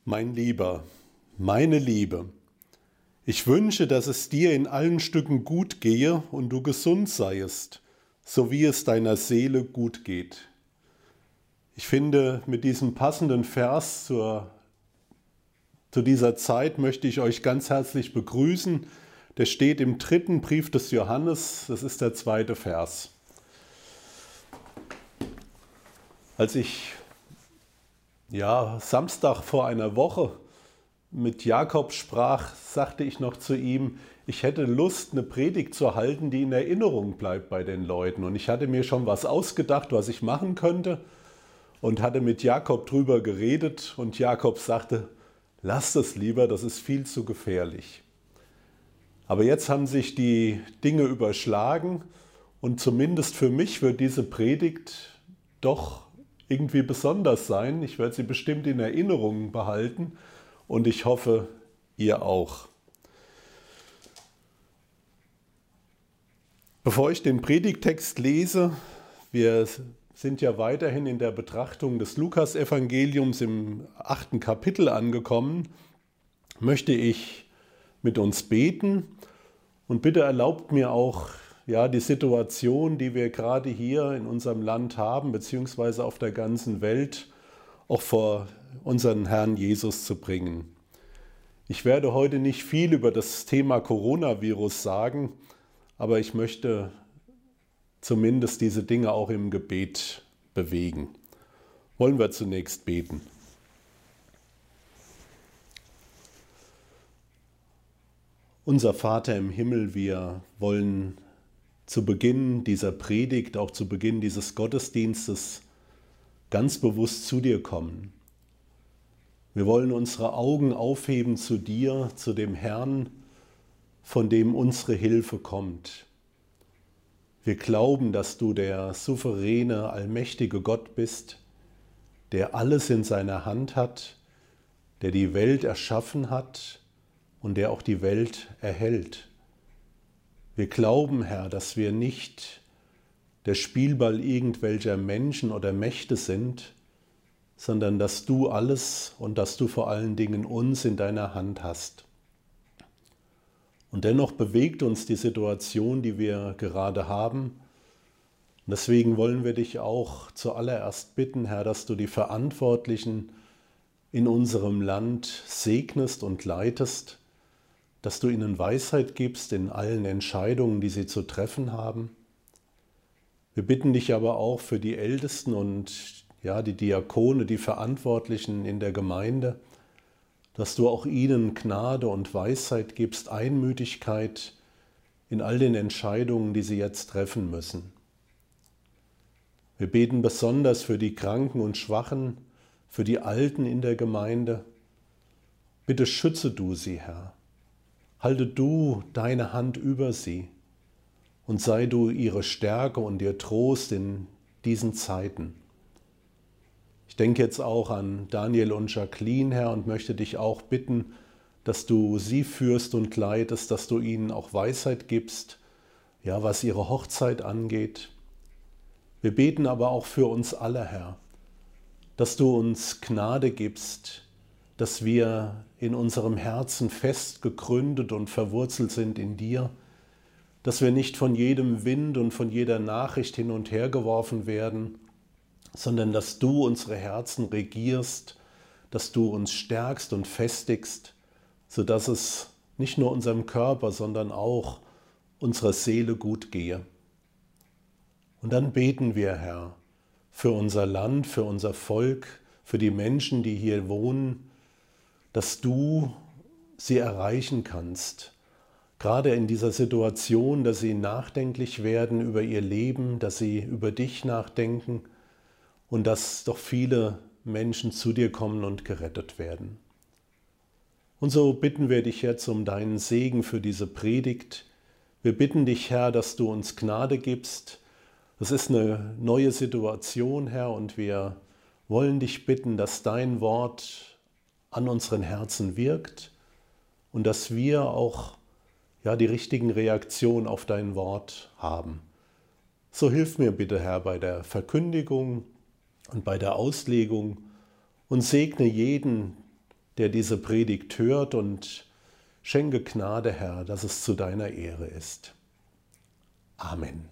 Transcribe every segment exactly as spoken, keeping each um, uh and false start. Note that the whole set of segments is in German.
Mein Lieber, meine Liebe, ich wünsche, dass es dir in allen Stücken gut gehe und du gesund seiest, so wie es deiner Seele gut geht. Ich finde, mit diesem passenden Vers zur, zu dieser Zeit möchte ich euch ganz herzlich begrüßen. Der steht im dritten Brief des Johannes, das ist der zweite Vers. Als ich ja, Samstag vor einer Woche mit Jakob sprach, sagte ich noch zu ihm, ich hätte Lust, eine Predigt zu halten, die in Erinnerung bleibt bei den Leuten. Und ich hatte mir schon was ausgedacht, was ich machen könnte und hatte mit Jakob drüber geredet. Und Jakob sagte, lass das lieber, das ist viel zu gefährlich. Aber jetzt haben sich die Dinge überschlagen und zumindest für mich wird diese Predigt doch irgendwie besonders sein. Ich werde sie bestimmt in Erinnerung behalten und ich hoffe, ihr auch. Bevor ich den Predigttext lese, wir sind ja weiterhin in der Betrachtung des Lukas-Evangeliums im achten Kapitel angekommen, möchte ich mit uns beten und bitte erlaubt mir auch, ja, die Situation, die wir gerade hier in unserem Land haben, beziehungsweise auf der ganzen Welt, auch vor unseren Herrn Jesus zu bringen. Ich werde heute nicht viel über das Thema Coronavirus sagen, aber ich möchte zumindest diese Dinge auch im Gebet bewegen. Wollen wir zunächst beten. Unser Vater im Himmel, wir wollen zu Beginn dieser Predigt, auch zu Beginn dieses Gottesdienstes ganz bewusst zu dir kommen. Wir wollen unsere Augen aufheben zu dir, zu dem Herrn, von dem unsere Hilfe kommt. Wir glauben, dass du der souveräne, allmächtige Gott bist, der alles in seiner Hand hat, der die Welt erschaffen hat und der auch die Welt erhält. Wir glauben, Herr, dass wir nicht der Spielball irgendwelcher Menschen oder Mächte sind, sondern dass du alles und dass du vor allen Dingen uns in deiner Hand hast. Und dennoch bewegt uns die Situation, die wir gerade haben. Und deswegen wollen wir dich auch zuallererst bitten, Herr, dass du die Verantwortlichen in unserem Land segnest und leitest, dass du ihnen Weisheit gibst in allen Entscheidungen, die sie zu treffen haben. Wir bitten dich aber auch für die Ältesten und ja, die Diakone, die Verantwortlichen in der Gemeinde, dass du auch ihnen Gnade und Weisheit gibst, Einmütigkeit in all den Entscheidungen, die sie jetzt treffen müssen. Wir beten besonders für die Kranken und Schwachen, für die Alten in der Gemeinde. Bitte schütze du sie, Herr. Halte du deine Hand über sie und sei du ihre Stärke und ihr Trost in diesen Zeiten. Ich denke jetzt auch an Daniel und Jacqueline, Herr, und möchte dich auch bitten, dass du sie führst und leitest, dass du ihnen auch Weisheit gibst, ja, was ihre Hochzeit angeht. Wir beten aber auch für uns alle, Herr, dass du uns Gnade gibst, dass wir in unserem Herzen fest gegründet und verwurzelt sind in dir, dass wir nicht von jedem Wind und von jeder Nachricht hin und her geworfen werden, sondern dass du unsere Herzen regierst, dass du uns stärkst und festigst, sodass es nicht nur unserem Körper, sondern auch unserer Seele gut gehe. Und dann beten wir, Herr, für unser Land, für unser Volk, für die Menschen, die hier wohnen, dass du sie erreichen kannst, gerade in dieser Situation, dass sie nachdenklich werden über ihr Leben, dass sie über dich nachdenken und dass doch viele Menschen zu dir kommen und gerettet werden. Und so bitten wir dich jetzt um deinen Segen für diese Predigt. Wir bitten dich, Herr, dass du uns Gnade gibst. Es ist eine neue Situation, Herr, und wir wollen dich bitten, dass dein Wort an unseren Herzen wirkt und dass wir auch ja, die richtigen Reaktionen auf dein Wort haben. So hilf mir bitte, Herr, bei der Verkündigung und bei der Auslegung und segne jeden, der diese Predigt hört, und schenke Gnade, Herr, dass es zu deiner Ehre ist. Amen.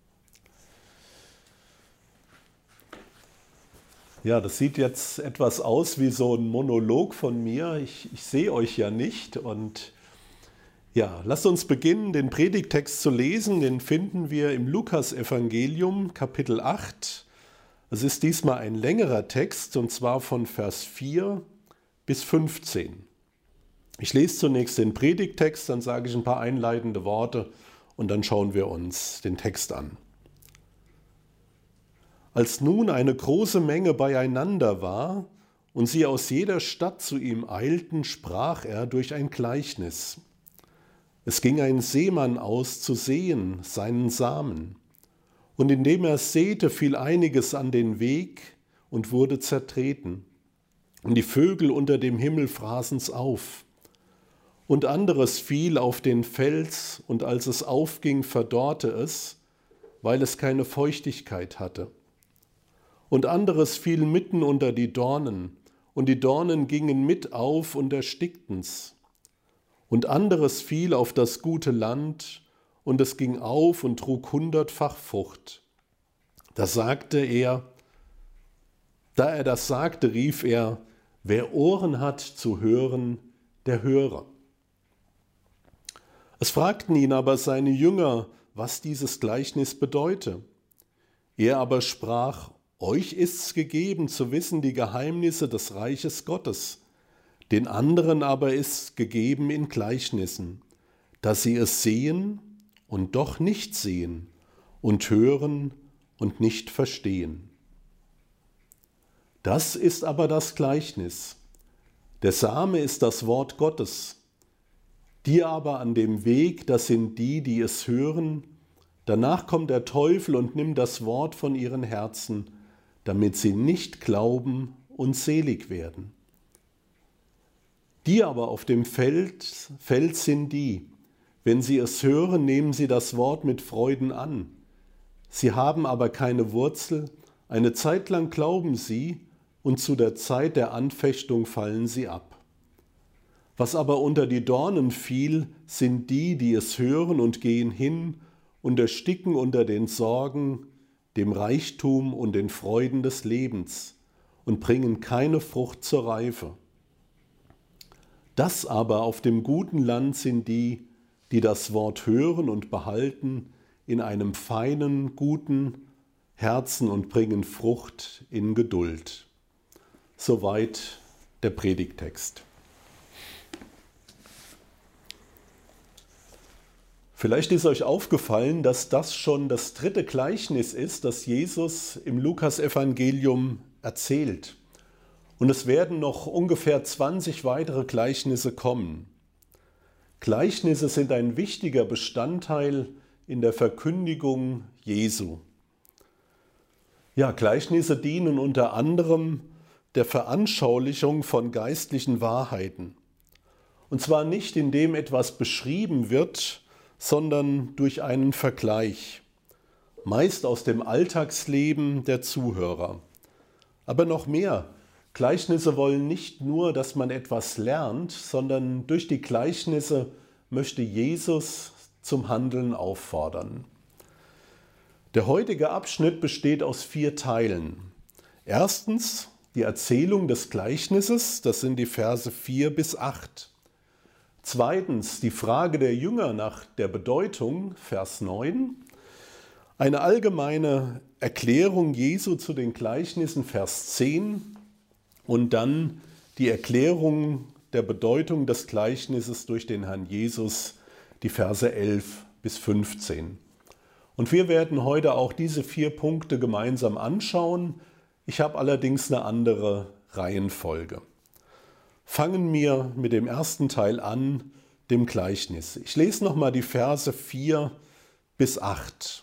Ja, das sieht jetzt etwas aus wie so ein Monolog von mir. Ich, ich sehe euch ja nicht. Und ja, lasst uns beginnen, den Predigttext zu lesen. Den finden wir im Lukas-Evangelium, Kapitel acht. Es ist diesmal ein längerer Text, und zwar von Vers vier bis fünfzehn. Ich lese zunächst den Predigttext, dann sage ich ein paar einleitende Worte und dann schauen wir uns den Text an. Als nun eine große Menge beieinander war und sie aus jeder Stadt zu ihm eilten, sprach er durch ein Gleichnis. Es ging ein Seemann aus zu säen seinen Samen. Und indem er säte, fiel einiges an den Weg und wurde zertreten. Und die Vögel unter dem Himmel fraßen's auf. Und anderes fiel auf den Fels, und als es aufging, verdorrte es, weil es keine Feuchtigkeit hatte. Und anderes fiel mitten unter die Dornen, und die Dornen gingen mit auf und erstickten's. Und anderes fiel auf das gute Land, und es ging auf und trug hundertfach Frucht. Da sagte er, da er das sagte, rief er, wer Ohren hat zu hören, der höre. Es fragten ihn aber seine Jünger, was dieses Gleichnis bedeute. Er aber sprach, euch ist's gegeben zu wissen die Geheimnisse des Reiches Gottes, den anderen aber ist's gegeben in Gleichnissen, dass sie es sehen und doch nicht sehen und hören und nicht verstehen. Das ist aber das Gleichnis. Der Same ist das Wort Gottes. Die aber an dem Weg, das sind die, die es hören. Danach kommt der Teufel und nimmt das Wort von ihren Herzen, damit sie nicht glauben und selig werden. Die aber auf dem Feld, Feld sind die, wenn sie es hören, nehmen sie das Wort mit Freuden an. Sie haben aber keine Wurzel, eine Zeit lang glauben sie, und zu der Zeit der Anfechtung fallen sie ab. Was aber unter die Dornen fiel, sind die, die es hören und gehen hin und ersticken unter den Sorgen, dem Reichtum und den Freuden des Lebens und bringen keine Frucht zur Reife. Das aber auf dem guten Land sind die, die das Wort hören und behalten in einem feinen, guten Herzen und bringen Frucht in Geduld. Soweit der Predigttext. Vielleicht ist euch aufgefallen, dass das schon das dritte Gleichnis ist, das Jesus im Lukas-Evangelium erzählt. Und es werden noch ungefähr zwanzig weitere Gleichnisse kommen. Gleichnisse sind ein wichtiger Bestandteil in der Verkündigung Jesu. Ja, Gleichnisse dienen unter anderem der Veranschaulichung von geistlichen Wahrheiten. Und zwar nicht, indem etwas beschrieben wird, sondern durch einen Vergleich, meist aus dem Alltagsleben der Zuhörer. Aber noch mehr, Gleichnisse wollen nicht nur, dass man etwas lernt, sondern durch die Gleichnisse möchte Jesus zum Handeln auffordern. Der heutige Abschnitt besteht aus vier Teilen. Erstens die Erzählung des Gleichnisses, das sind die Verse vier bis acht. Zweitens die Frage der Jünger nach der Bedeutung, Vers neun. Eine allgemeine Erklärung Jesu zu den Gleichnissen, Vers zehn. Und dann die Erklärung der Bedeutung des Gleichnisses durch den Herrn Jesus, die Verse elf bis fünfzehn. Und wir werden heute auch diese vier Punkte gemeinsam anschauen. Ich habe allerdings eine andere Reihenfolge. Fangen wir mit dem ersten Teil an, dem Gleichnis. Ich lese nochmal die Verse vier bis acht.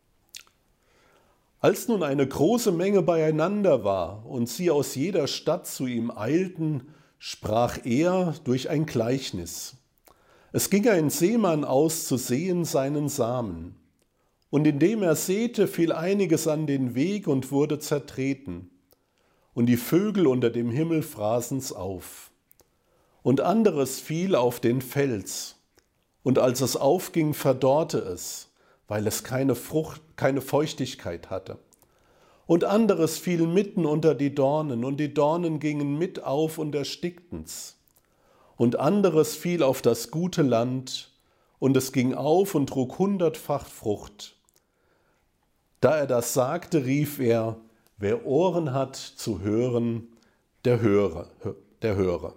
Als nun eine große Menge beieinander war und sie aus jeder Stadt zu ihm eilten, sprach er durch ein Gleichnis. Es ging ein Seemann aus zu säen seinen Samen. Und indem er säte, fiel einiges an den Weg und wurde zertreten. Und die Vögel unter dem Himmel fraßen's auf. Und anderes fiel auf den Fels, und als es aufging, verdorrte es, weil es keine Frucht, keine Feuchtigkeit hatte. Und anderes fiel mitten unter die Dornen, und die Dornen gingen mit auf und erstickten's. Und anderes fiel auf das gute Land, und es ging auf und trug hundertfach Frucht. Da er das sagte, rief er: Wer Ohren hat zu hören, der höre, der höre.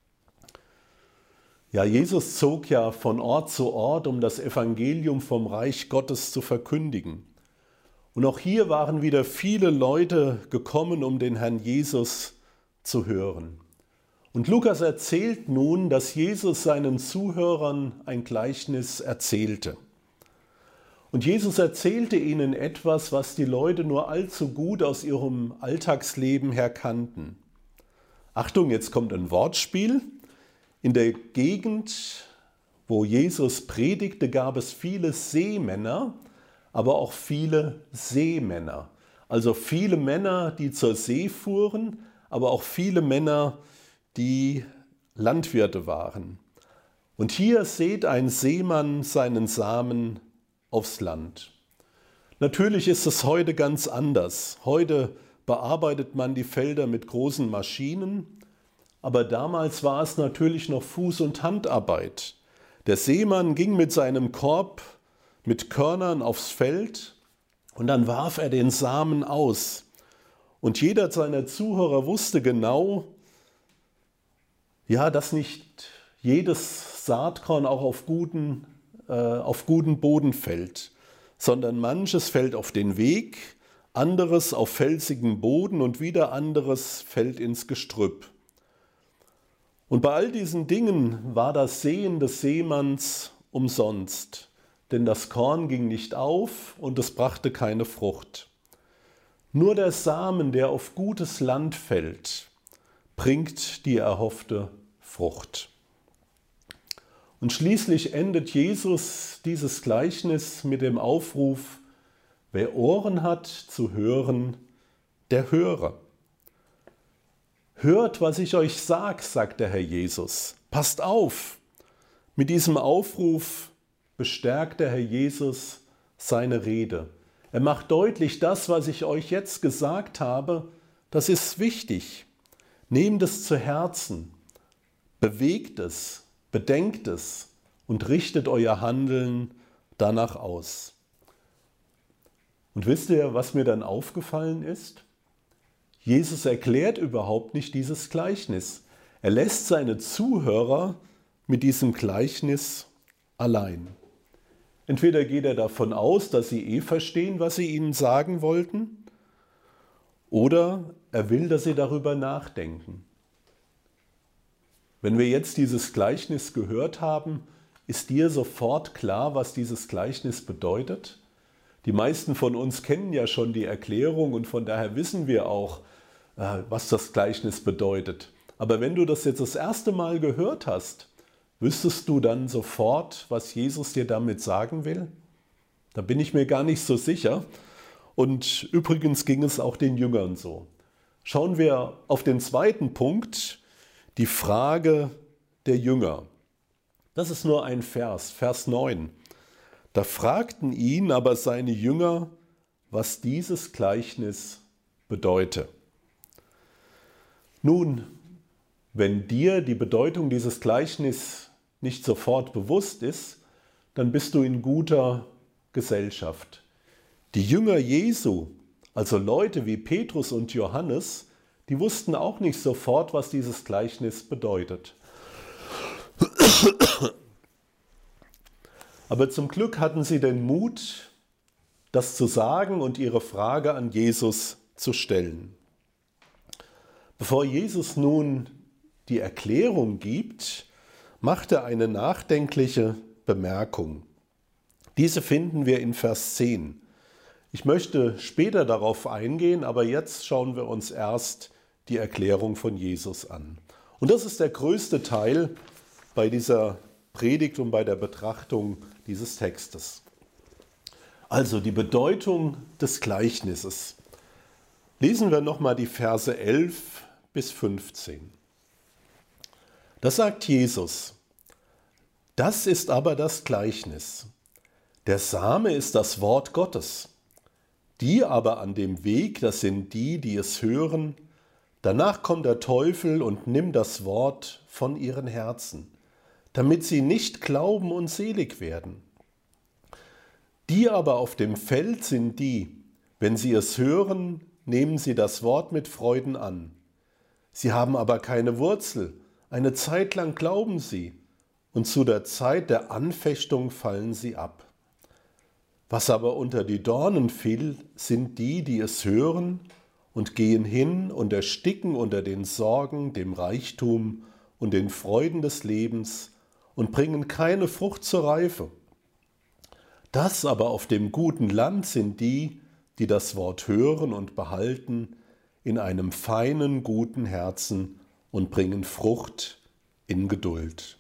Ja, Jesus zog ja von Ort zu Ort, um das Evangelium vom Reich Gottes zu verkündigen. Und auch hier waren wieder viele Leute gekommen, um den Herrn Jesus zu hören. Und Lukas erzählt nun, dass Jesus seinen Zuhörern ein Gleichnis erzählte. Und Jesus erzählte ihnen etwas, was die Leute nur allzu gut aus ihrem Alltagsleben her kannten. Achtung, jetzt kommt ein Wortspiel. In der Gegend, wo Jesus predigte, gab es viele Seemänner, aber auch viele Seemänner. Also viele Männer, die zur See fuhren, aber auch viele Männer, die Landwirte waren. Und hier sät ein Seemann seinen Samen aufs Land. Natürlich ist es heute ganz anders. Heute bearbeitet man die Felder mit großen Maschinen, aber damals war es natürlich noch Fuß- und Handarbeit. Der Seemann ging mit seinem Korb mit Körnern aufs Feld und dann warf er den Samen aus. Und jeder seiner Zuhörer wusste genau, ja, dass nicht jedes Saatkorn auch auf guten, äh, auf guten Boden fällt, sondern manches fällt auf den Weg, anderes auf felsigen Boden und wieder anderes fällt ins Gestrüpp. Und bei all diesen Dingen war das Säen des Seemanns umsonst, denn das Korn ging nicht auf und es brachte keine Frucht. Nur der Samen, der auf gutes Land fällt, bringt die erhoffte Frucht. Und schließlich endet Jesus dieses Gleichnis mit dem Aufruf: Wer Ohren hat zu hören, der höre. Hört, was ich euch sage, sagt der Herr Jesus. Passt auf! Mit diesem Aufruf bestärkt der Herr Jesus seine Rede. Er macht deutlich, das, was ich euch jetzt gesagt habe, das ist wichtig. Nehmt es zu Herzen, bewegt es, bedenkt es und richtet euer Handeln danach aus. Und wisst ihr, was mir dann aufgefallen ist? Jesus erklärt überhaupt nicht dieses Gleichnis. Er lässt seine Zuhörer mit diesem Gleichnis allein. Entweder geht er davon aus, dass sie eh verstehen, was sie ihnen sagen wollten, oder er will, dass sie darüber nachdenken. Wenn wir jetzt dieses Gleichnis gehört haben, ist dir sofort klar, was dieses Gleichnis bedeutet? Die meisten von uns kennen ja schon die Erklärung und von daher wissen wir auch, was das Gleichnis bedeutet. Aber wenn du das jetzt das erste Mal gehört hast, wüsstest du dann sofort, was Jesus dir damit sagen will? Da bin ich mir gar nicht so sicher. Und übrigens ging es auch den Jüngern so. Schauen wir auf den zweiten Punkt, die Frage der Jünger. Das ist nur ein Vers, Vers neun. Da fragten ihn aber seine Jünger, was dieses Gleichnis bedeute. Nun, wenn dir die Bedeutung dieses Gleichnisses nicht sofort bewusst ist, dann bist du in guter Gesellschaft. Die Jünger Jesu, also Leute wie Petrus und Johannes, die wussten auch nicht sofort, was dieses Gleichnis bedeutet. Aber zum Glück hatten sie den Mut, das zu sagen und ihre Frage an Jesus zu stellen. Bevor Jesus nun die Erklärung gibt, macht er eine nachdenkliche Bemerkung. Diese finden wir in Vers zehn. Ich möchte später darauf eingehen, aber jetzt schauen wir uns erst die Erklärung von Jesus an. Und das ist der größte Teil bei dieser Predigt und bei der Betrachtung dieses Textes. Also die Bedeutung des Gleichnisses. Lesen wir nochmal die Verse elf bis fünfzehn. Das sagt Jesus. Das ist aber das Gleichnis. Der Same ist das Wort Gottes. Die aber an dem Weg, das sind die, die es hören. Danach kommt der Teufel und nimmt das Wort von ihren Herzen, damit sie nicht glauben und selig werden. Die aber auf dem Feld sind die, wenn sie es hören, nehmen sie das Wort mit Freuden an. Sie haben aber keine Wurzel, eine Zeit lang glauben sie, und zu der Zeit der Anfechtung fallen sie ab. Was aber unter die Dornen fiel, sind die, die es hören und gehen hin und ersticken unter den Sorgen, dem Reichtum und den Freuden des Lebens und bringen keine Frucht zur Reife. Das aber auf dem guten Land sind die, die das Wort hören und behalten in einem feinen, guten Herzen und bringen Frucht in Geduld.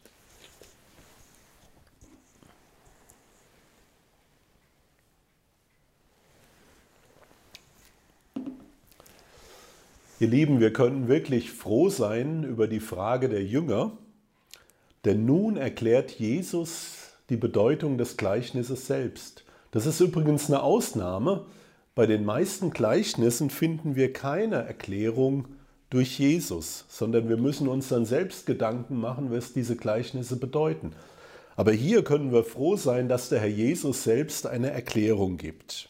Ihr Lieben, wir können wirklich froh sein über die Frage der Jünger, denn nun erklärt Jesus die Bedeutung des Gleichnisses selbst. Das ist übrigens eine Ausnahme. Bei den meisten Gleichnissen finden wir keine Erklärung durch Jesus, sondern wir müssen uns dann selbst Gedanken machen, was diese Gleichnisse bedeuten. Aber hier können wir froh sein, dass der Herr Jesus selbst eine Erklärung gibt.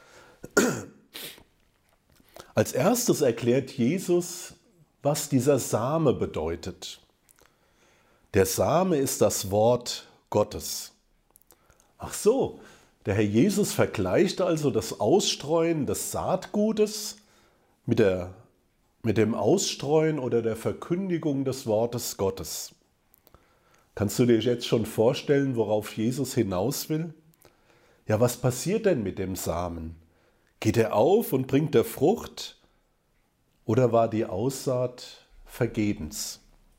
Als erstes erklärt Jesus, was dieser Same bedeutet. Der Same ist das Wort Gottes. Ach so, der Herr Jesus vergleicht also das Ausstreuen des Saatgutes mit, der, mit dem Ausstreuen oder der Verkündigung des Wortes Gottes. Kannst du dir jetzt schon vorstellen, worauf Jesus hinaus will? Ja, was passiert denn mit dem Samen? Geht er auf und bringt er Frucht? Oder war die Aussaat vergebens?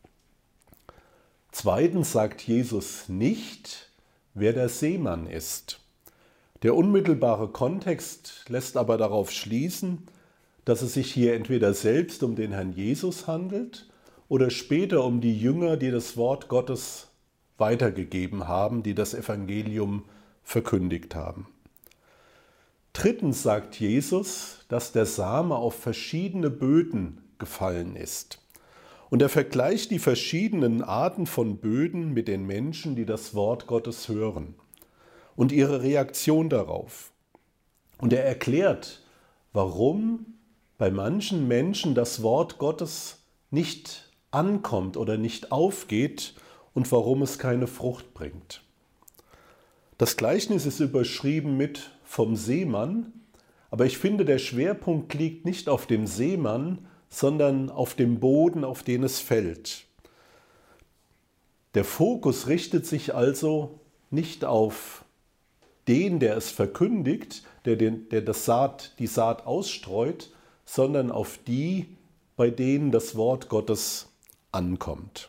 Zweitens sagt Jesus nicht, wer der Seemann ist. Der unmittelbare Kontext lässt aber darauf schließen, dass es sich hier entweder selbst um den Herrn Jesus handelt oder später um die Jünger, die das Wort Gottes weitergegeben haben, die das Evangelium verkündigt haben. Drittens sagt Jesus, dass der Same auf verschiedene Böden gefallen ist. Und er vergleicht die verschiedenen Arten von Böden mit den Menschen, die das Wort Gottes hören und ihre Reaktion darauf. Und er erklärt, warum bei manchen Menschen das Wort Gottes nicht ankommt oder nicht aufgeht und warum es keine Frucht bringt. Das Gleichnis ist überschrieben mit vom Seemann, aber ich finde, der Schwerpunkt liegt nicht auf dem Seemann, sondern auf dem Boden, auf den es fällt. Der Fokus richtet sich also nicht auf den, der es verkündigt, der, den, der das Saat, die Saat ausstreut, sondern auf die, bei denen das Wort Gottes ankommt.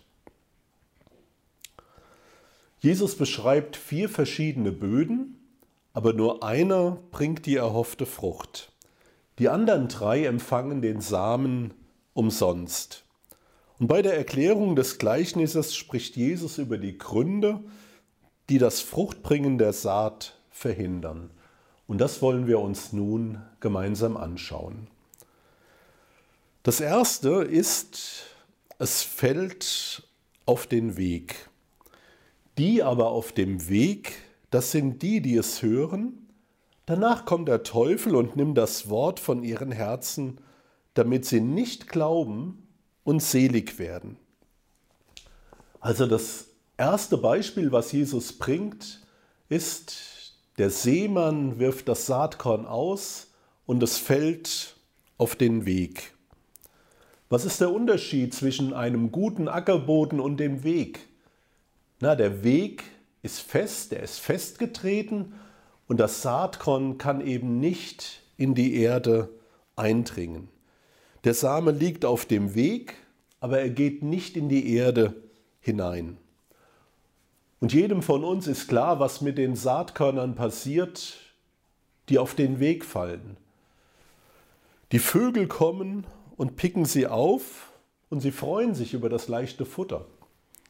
Jesus beschreibt vier verschiedene Böden, aber nur einer bringt die erhoffte Frucht. Die anderen drei empfangen den Samen umsonst. Und bei der Erklärung des Gleichnisses spricht Jesus über die Gründe, die das Fruchtbringen der Saat verhindern. Und das wollen wir uns nun gemeinsam anschauen. Das erste ist, es fällt auf den Weg. Die aber auf dem Weg, das sind die, die es hören. Danach kommt der Teufel und nimmt das Wort von ihren Herzen, damit sie nicht glauben und selig werden. Also das erste Beispiel, was Jesus bringt, ist, der Seemann wirft das Saatkorn aus und es fällt auf den Weg. Was ist der Unterschied zwischen einem guten Ackerboden und dem Weg? Na, der Weg ist fest, der ist festgetreten und das Saatkorn kann eben nicht in die Erde eindringen. Der Same liegt auf dem Weg, aber er geht nicht in die Erde hinein. Und jedem von uns ist klar, was mit den Saatkörnern passiert, die auf den Weg fallen. Die Vögel kommen und picken sie auf und sie freuen sich über das leichte Futter.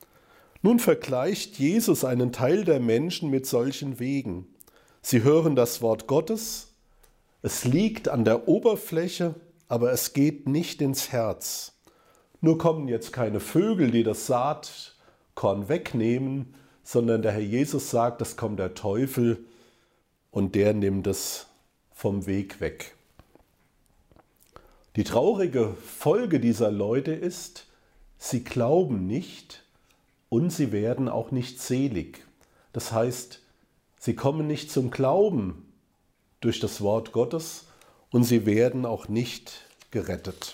Nun vergleicht Jesus einen Teil der Menschen mit solchen Wegen. Sie hören das Wort Gottes, es liegt an der Oberfläche, aber es geht nicht ins Herz. Nur kommen jetzt keine Vögel, die das Saatkorn wegnehmen, sondern der Herr Jesus sagt, es kommt der Teufel und der nimmt es vom Weg weg. Die traurige Folge dieser Leute ist, sie glauben nicht und sie werden auch nicht selig. Das heißt, sie kommen nicht zum Glauben durch das Wort Gottes und sie werden auch nicht gerettet.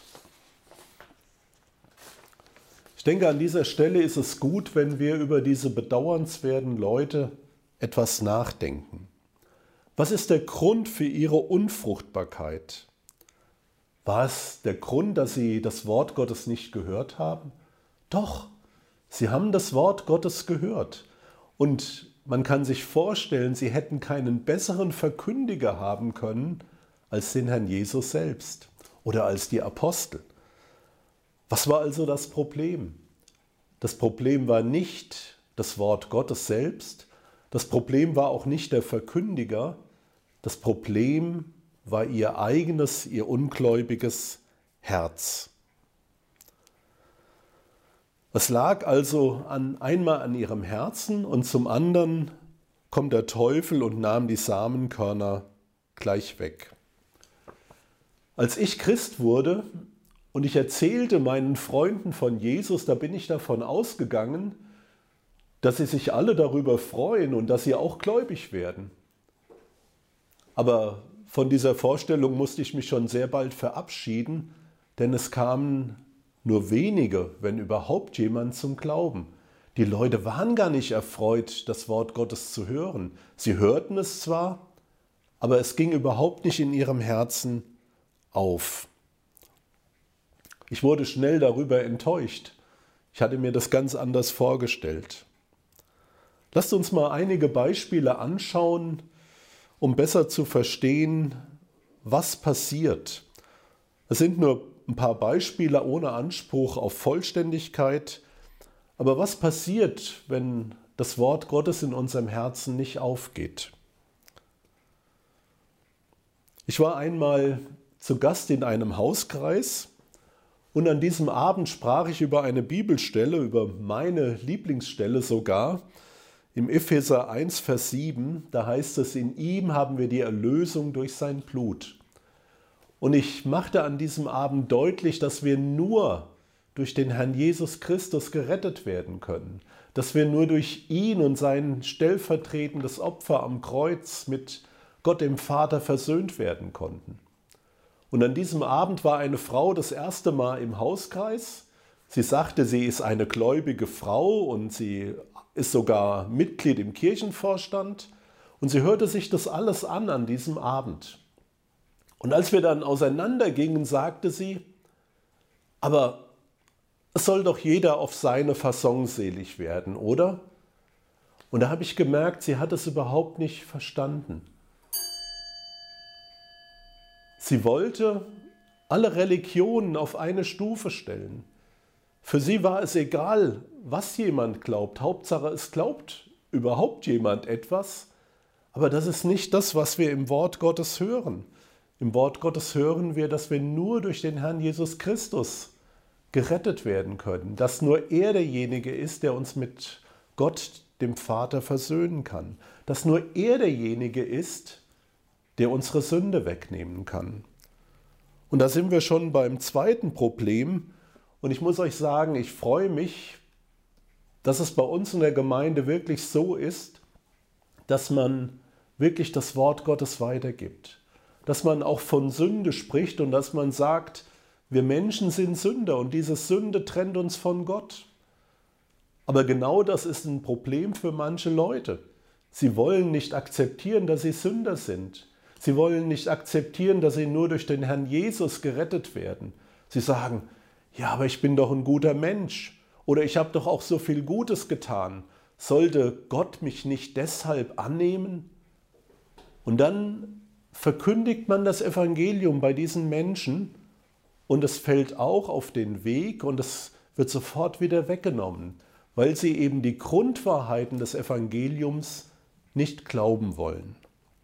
Ich denke, an dieser Stelle ist es gut, wenn wir über diese bedauernswerten Leute etwas nachdenken. Was ist der Grund für ihre Unfruchtbarkeit? War es der Grund, dass sie das Wort Gottes nicht gehört haben? Doch, sie haben das Wort Gottes gehört. Und man kann sich vorstellen, sie hätten keinen besseren Verkündiger haben können als den Herrn Jesus selbst oder als die Apostel. Was war also das Problem? Das Problem war nicht das Wort Gottes selbst, das Problem war auch nicht der Verkündiger, das Problem war ihr eigenes, ihr ungläubiges Herz. Es lag also an, einmal an ihrem Herzen und zum anderen kommt der Teufel und nahm die Samenkörner gleich weg. Als ich Christ wurde und ich erzählte meinen Freunden von Jesus, da bin ich davon ausgegangen, dass sie sich alle darüber freuen und dass sie auch gläubig werden. Aber von dieser Vorstellung musste ich mich schon sehr bald verabschieden, denn es kamen nur wenige, wenn überhaupt jemand, zum Glauben. Die Leute waren gar nicht erfreut, das Wort Gottes zu hören. Sie hörten es zwar, aber es ging überhaupt nicht in ihrem Herzen auf. Ich wurde schnell darüber enttäuscht. Ich hatte mir das ganz anders vorgestellt. Lasst uns mal einige Beispiele anschauen, um besser zu verstehen, was passiert. Es sind nur ein paar Beispiele ohne Anspruch auf Vollständigkeit. Aber was passiert, wenn das Wort Gottes in unserem Herzen nicht aufgeht? Ich war einmal zu Gast in einem Hauskreis und an diesem Abend sprach ich über eine Bibelstelle, über meine Lieblingsstelle sogar, im Epheser eins, Vers sieben. Da heißt es, in ihm haben wir die Erlösung durch sein Blut. Und ich machte an diesem Abend deutlich, dass wir nur durch den Herrn Jesus Christus gerettet werden können, dass wir nur durch ihn und sein stellvertretendes Opfer am Kreuz mit Gott dem Vater versöhnt werden konnten. Und an diesem Abend war eine Frau das erste Mal im Hauskreis. Sie sagte, sie ist eine gläubige Frau und sie ist sogar Mitglied im Kirchenvorstand. Und sie hörte sich das alles an an diesem Abend. Und als wir dann auseinandergingen, sagte sie, aber es soll doch jeder auf seine Fasson selig werden, oder? Und da habe ich gemerkt, sie hat es überhaupt nicht verstanden. Sie wollte alle Religionen auf eine Stufe stellen. Für sie war es egal, was jemand glaubt. Hauptsache, es glaubt überhaupt jemand etwas. Aber das ist nicht das, was wir im Wort Gottes hören. Im Wort Gottes hören wir, dass wir nur durch den Herrn Jesus Christus gerettet werden können. Dass nur er derjenige ist, der uns mit Gott, dem Vater, versöhnen kann. Dass nur er derjenige ist, der unsere Sünde wegnehmen kann. Und da sind wir schon beim zweiten Problem. Und ich muss euch sagen, ich freue mich, dass es bei uns in der Gemeinde wirklich so ist, dass man wirklich das Wort Gottes weitergibt. Dass man auch von Sünde spricht und dass man sagt, wir Menschen sind Sünder und diese Sünde trennt uns von Gott. Aber genau das ist ein Problem für manche Leute. Sie wollen nicht akzeptieren, dass sie Sünder sind. Sie wollen nicht akzeptieren, dass sie nur durch den Herrn Jesus gerettet werden. Sie sagen, ja, aber ich bin doch ein guter Mensch oder ich habe doch auch so viel Gutes getan. Sollte Gott mich nicht deshalb annehmen? Und dann verkündigt man das Evangelium bei diesen Menschen und es fällt auch auf den Weg und es wird sofort wieder weggenommen, weil sie eben die Grundwahrheiten des Evangeliums nicht glauben wollen.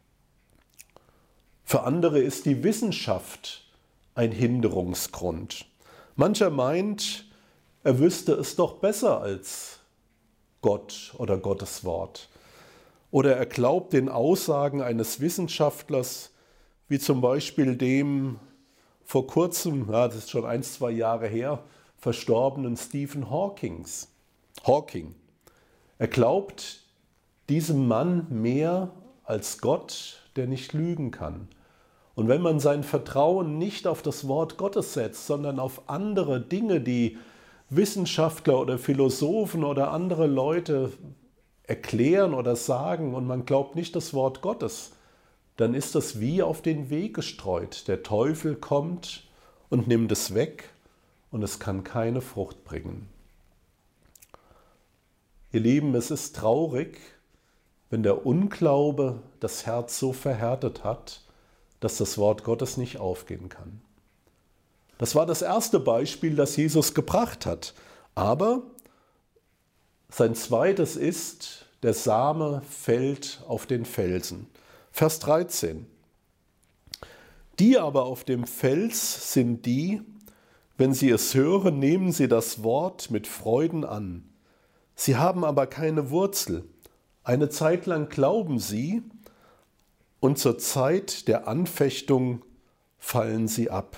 Für andere ist die Wissenschaft ein Hinderungsgrund. Mancher meint, er wüsste es doch besser als Gott oder Gottes Wort. Oder er glaubt den Aussagen eines Wissenschaftlers, wie zum Beispiel dem vor kurzem, ja, das ist schon ein, zwei Jahre her, verstorbenen Stephen Hawkings. Hawking. Er glaubt diesem Mann mehr als Gott, der nicht lügen kann. Und wenn man sein Vertrauen nicht auf das Wort Gottes setzt, sondern auf andere Dinge, die Wissenschaftler oder Philosophen oder andere Leute erklären oder sagen, und man glaubt nicht das Wort Gottes, dann ist das wie auf den Weg gestreut. Der Teufel kommt und nimmt es weg und es kann keine Frucht bringen. Ihr Lieben, es ist traurig, wenn der Unglaube das Herz so verhärtet hat, dass das Wort Gottes nicht aufgehen kann. Das war das erste Beispiel, das Jesus gebracht hat. Aber sein zweites ist, der Same fällt auf den Felsen. Vers dreizehn. Die aber auf dem Fels sind die, wenn sie es hören, nehmen sie das Wort mit Freuden an. Sie haben aber keine Wurzel. Eine Zeit lang glauben sie und zur Zeit der Anfechtung fallen sie ab.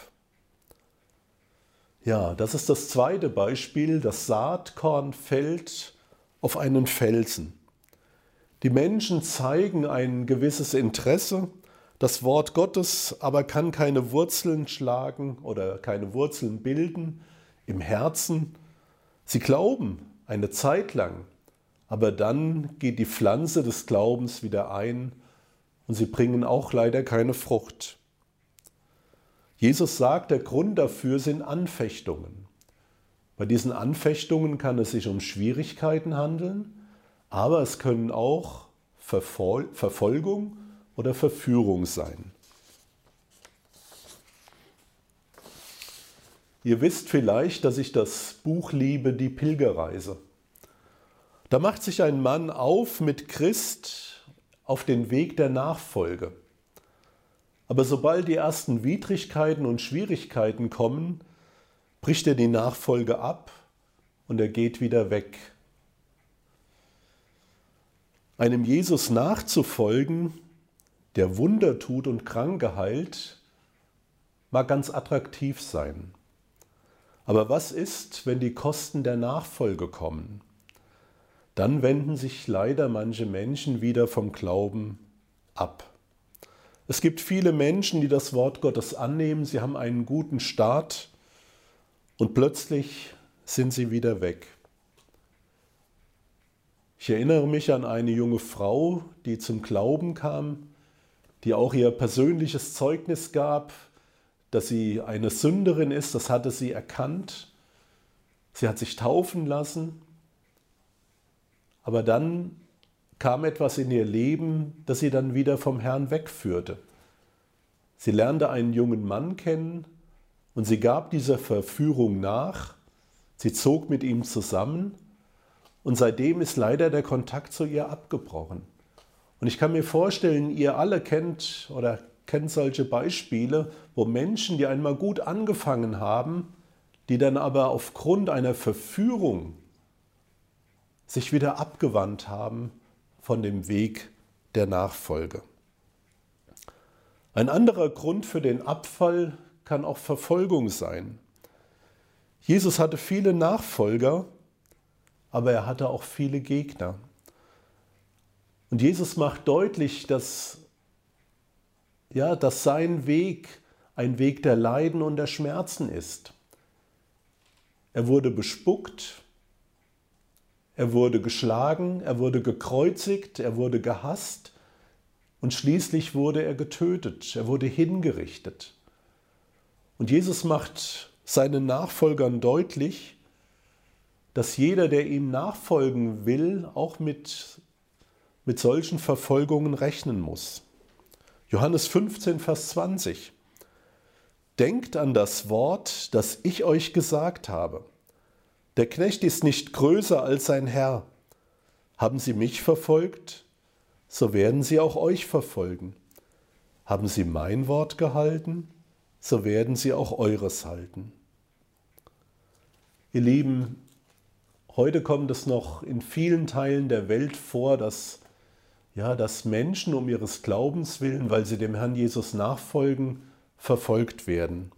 Ja, das ist das zweite Beispiel. Das Saatkorn fällt auf einen Felsen. Die Menschen zeigen ein gewisses Interesse, das Wort Gottes aber kann keine Wurzeln schlagen oder keine Wurzeln bilden im Herzen. Sie glauben eine Zeit lang, aber dann geht die Pflanze des Glaubens wieder ein und sie bringen auch leider keine Frucht. Jesus sagt, der Grund dafür sind Anfechtungen. Bei diesen Anfechtungen kann es sich um Schwierigkeiten handeln, aber es können auch Verfol- Verfolgung oder Verführung sein. Ihr wisst vielleicht, dass ich das Buch liebe, Die Pilgerreise. Da macht sich ein Mann auf mit Christ auf den Weg der Nachfolge. Aber sobald die ersten Widrigkeiten und Schwierigkeiten kommen, bricht er die Nachfolge ab und er geht wieder weg. Einem Jesus nachzufolgen, der Wunder tut und Kranke heilt, mag ganz attraktiv sein. Aber was ist, wenn die Kosten der Nachfolge kommen? Dann wenden sich leider manche Menschen wieder vom Glauben ab. Es gibt viele Menschen, die das Wort Gottes annehmen, sie haben einen guten Start und plötzlich sind sie wieder weg. Ich erinnere mich an eine junge Frau, die zum Glauben kam, die auch ihr persönliches Zeugnis gab, dass sie eine Sünderin ist, das hatte sie erkannt. Sie hat sich taufen lassen, aber dann kam etwas in ihr Leben, das sie dann wieder vom Herrn wegführte. Sie lernte einen jungen Mann kennen und sie gab dieser Verführung nach. Sie zog mit ihm zusammen und seitdem ist leider der Kontakt zu ihr abgebrochen. Und ich kann mir vorstellen, ihr alle kennt oder kennt solche Beispiele, wo Menschen, die einmal gut angefangen haben, die dann aber aufgrund einer Verführung sich wieder abgewandt haben von dem Weg der Nachfolge. Ein anderer Grund für den Abfall kann auch Verfolgung sein. Jesus hatte viele Nachfolger, aber er hatte auch viele Gegner. Und Jesus macht deutlich, dass, ja, dass sein Weg ein Weg der Leiden und der Schmerzen ist. Er wurde bespuckt, er wurde geschlagen, er wurde gekreuzigt, er wurde gehasst und schließlich wurde er getötet, er wurde hingerichtet. Und Jesus macht seinen Nachfolgern deutlich, dass jeder, der ihm nachfolgen will, auch mit, mit solchen Verfolgungen rechnen muss. Johannes fünfzehn, Vers zwanzig. Denkt an das Wort, das ich euch gesagt habe. Der Knecht ist nicht größer als sein Herr. Haben sie mich verfolgt, so werden sie auch euch verfolgen. Haben sie mein Wort gehalten, so werden sie auch eures halten. Ihr Lieben, heute kommt es noch in vielen Teilen der Welt vor, dass, ja, dass Menschen um ihres Glaubens willen, weil sie dem Herrn Jesus nachfolgen, verfolgt werden.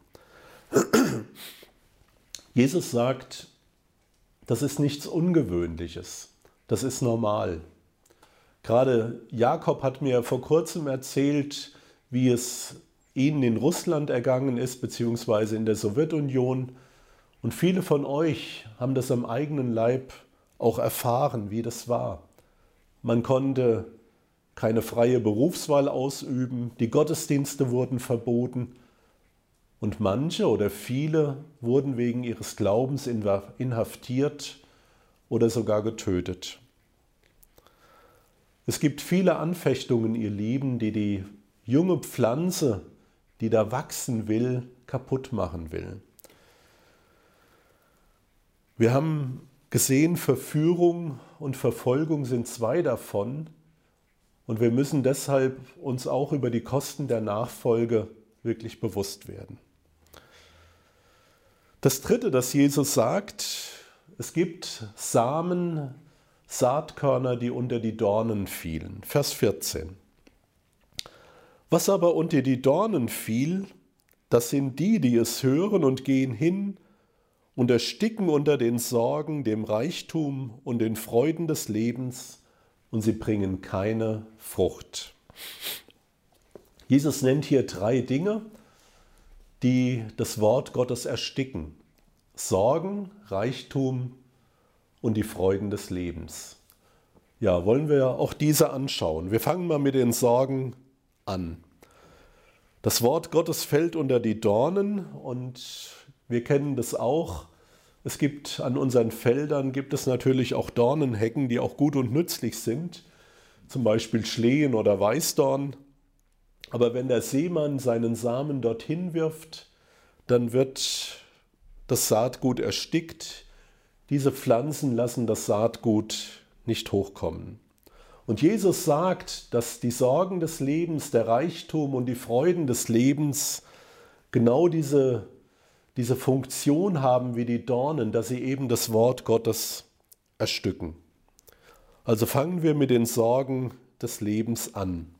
Jesus sagt, das ist nichts Ungewöhnliches, das ist normal. Gerade Jakob hat mir vor kurzem erzählt, wie es ihnen in Russland ergangen ist, beziehungsweise in der Sowjetunion. Und viele von euch haben das am eigenen Leib auch erfahren, wie das war. Man konnte keine freie Berufswahl ausüben, die Gottesdienste wurden verboten und manche oder viele wurden wegen ihres Glaubens inhaftiert oder sogar getötet. Es gibt viele Anfechtungen, ihr Lieben, die die junge Pflanze, die da wachsen will, kaputt machen will. Wir haben gesehen, Verführung und Verfolgung sind zwei davon und wir müssen deshalb uns auch über die Kosten der Nachfolge wirklich bewusst werden. Das Dritte, das Jesus sagt, es gibt Samen, Saatkörner, die unter die Dornen fielen. Vers vierzehn. Was aber unter die Dornen fiel, das sind die, die es hören und gehen hin und ersticken unter den Sorgen, dem Reichtum und den Freuden des Lebens, und sie bringen keine Frucht. Jesus nennt hier drei Dinge, die das Wort Gottes ersticken. Sorgen, Reichtum und die Freuden des Lebens. Ja, wollen wir auch diese anschauen. Wir fangen mal mit den Sorgen an. Das Wort Gottes fällt unter die Dornen und wir kennen das auch. Es gibt an unseren Feldern gibt es natürlich auch Dornenhecken, die auch gut und nützlich sind, zum Beispiel Schlehen oder Weißdorn. Aber wenn der Seemann seinen Samen dorthin wirft, dann wird das Saatgut erstickt. Diese Pflanzen lassen das Saatgut nicht hochkommen. Und Jesus sagt, dass die Sorgen des Lebens, der Reichtum und die Freuden des Lebens genau diese, diese Funktion haben wie die Dornen, dass sie eben das Wort Gottes ersticken. Also fangen wir mit den Sorgen des Lebens an.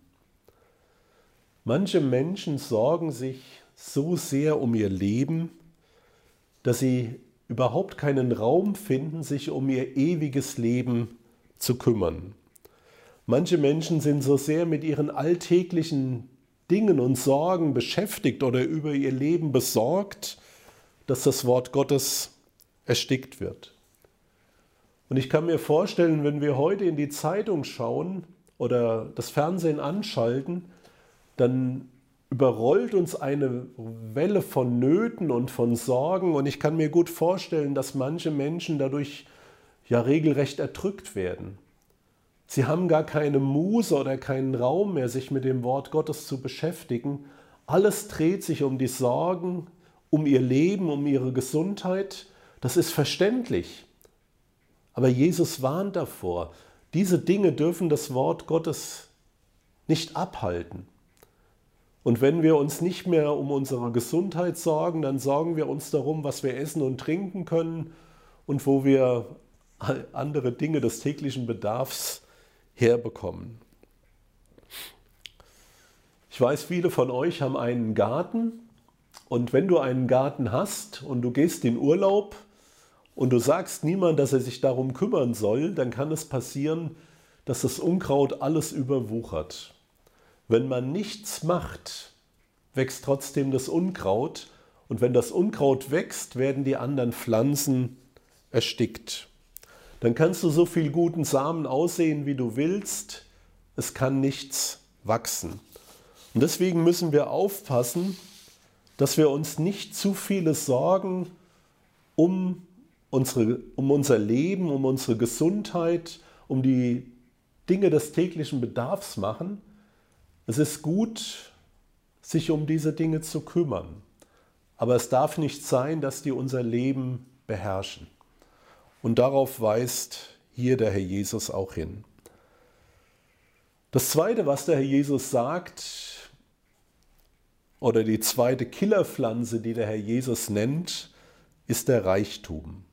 Manche Menschen sorgen sich so sehr um ihr Leben, dass sie überhaupt keinen Raum finden, sich um ihr ewiges Leben zu kümmern. Manche Menschen sind so sehr mit ihren alltäglichen Dingen und Sorgen beschäftigt oder über ihr Leben besorgt, dass das Wort Gottes erstickt wird. Und ich kann mir vorstellen, wenn wir heute in die Zeitung schauen oder das Fernsehen anschalten, dann überrollt uns eine Welle von Nöten und von Sorgen und ich kann mir gut vorstellen, dass manche Menschen dadurch ja regelrecht erdrückt werden. Sie haben gar keine Muße oder keinen Raum mehr, sich mit dem Wort Gottes zu beschäftigen. Alles dreht sich um die Sorgen, um ihr Leben, um ihre Gesundheit. Das ist verständlich. Aber Jesus warnt davor, diese Dinge dürfen das Wort Gottes nicht abhalten. Und wenn wir uns nicht mehr um unsere Gesundheit sorgen, dann sorgen wir uns darum, was wir essen und trinken können und wo wir andere Dinge des täglichen Bedarfs herbekommen. Ich weiß, viele von euch haben einen Garten und wenn du einen Garten hast und du gehst in Urlaub und du sagst niemand, dass er sich darum kümmern soll, dann kann es passieren, dass das Unkraut alles überwuchert. Wenn man nichts macht, wächst trotzdem das Unkraut und wenn das Unkraut wächst, werden die anderen Pflanzen erstickt. Dann kannst du so viel guten Samen aussehen, wie du willst, es kann nichts wachsen. Und deswegen müssen wir aufpassen, dass wir uns nicht zu viele Sorgen um, unsere, um unser Leben, um unsere Gesundheit, um die Dinge des täglichen Bedarfs machen. Es ist gut, sich um diese Dinge zu kümmern, aber es darf nicht sein, dass die unser Leben beherrschen. Und darauf weist hier der Herr Jesus auch hin. Das Zweite, was der Herr Jesus sagt, oder die zweite Killerpflanze, die der Herr Jesus nennt, ist der Reichtum.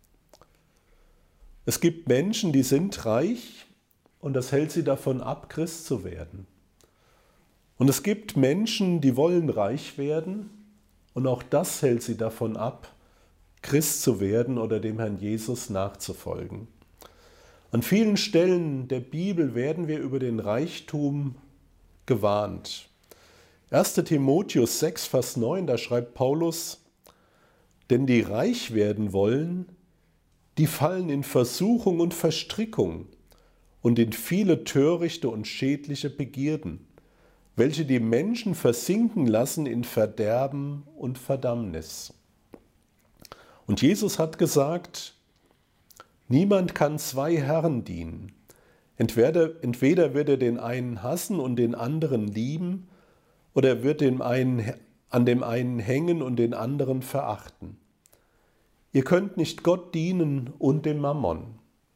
Es gibt Menschen, die sind reich und das hält sie davon ab, Christ zu werden. Und es gibt Menschen, die wollen reich werden und auch das hält sie davon ab, Christ zu werden oder dem Herrn Jesus nachzufolgen. An vielen Stellen der Bibel werden wir über den Reichtum gewarnt. erster Timotheus sechs, Vers neun, da schreibt Paulus: Denn die reich werden wollen, die fallen in Versuchung und Verstrickung und in viele törichte und schädliche Begierden, welche die Menschen versinken lassen in Verderben und Verdammnis. Und Jesus hat gesagt, niemand kann zwei Herren dienen. Entweder, entweder wird er den einen hassen und den anderen lieben, oder er wird dem einen, an dem einen hängen und den anderen verachten. Ihr könnt nicht Gott dienen und dem Mammon.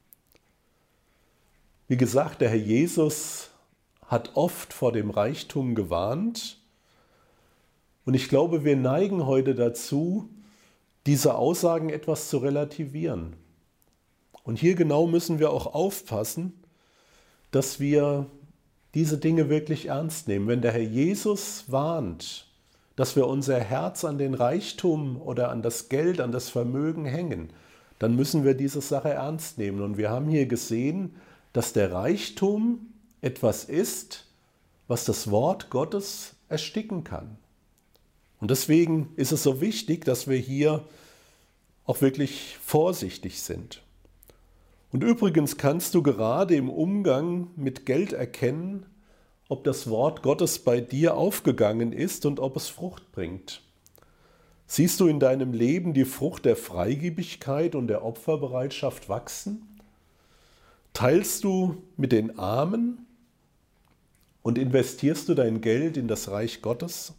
Wie gesagt, der Herr Jesus hat oft vor dem Reichtum gewarnt. Und ich glaube, wir neigen heute dazu, diese Aussagen etwas zu relativieren. Und hier genau müssen wir auch aufpassen, dass wir diese Dinge wirklich ernst nehmen. Wenn der Herr Jesus warnt, dass wir unser Herz an den Reichtum oder an das Geld, an das Vermögen hängen, dann müssen wir diese Sache ernst nehmen. Und wir haben hier gesehen, dass der Reichtum etwas ist, was das Wort Gottes ersticken kann. Und deswegen ist es so wichtig, dass wir hier auch wirklich vorsichtig sind. Und übrigens kannst du gerade im Umgang mit Geld erkennen, ob das Wort Gottes bei dir aufgegangen ist und ob es Frucht bringt. Siehst du in deinem Leben die Frucht der Freigebigkeit und der Opferbereitschaft wachsen? Teilst du mit den Armen und investierst du dein Geld in das Reich Gottes?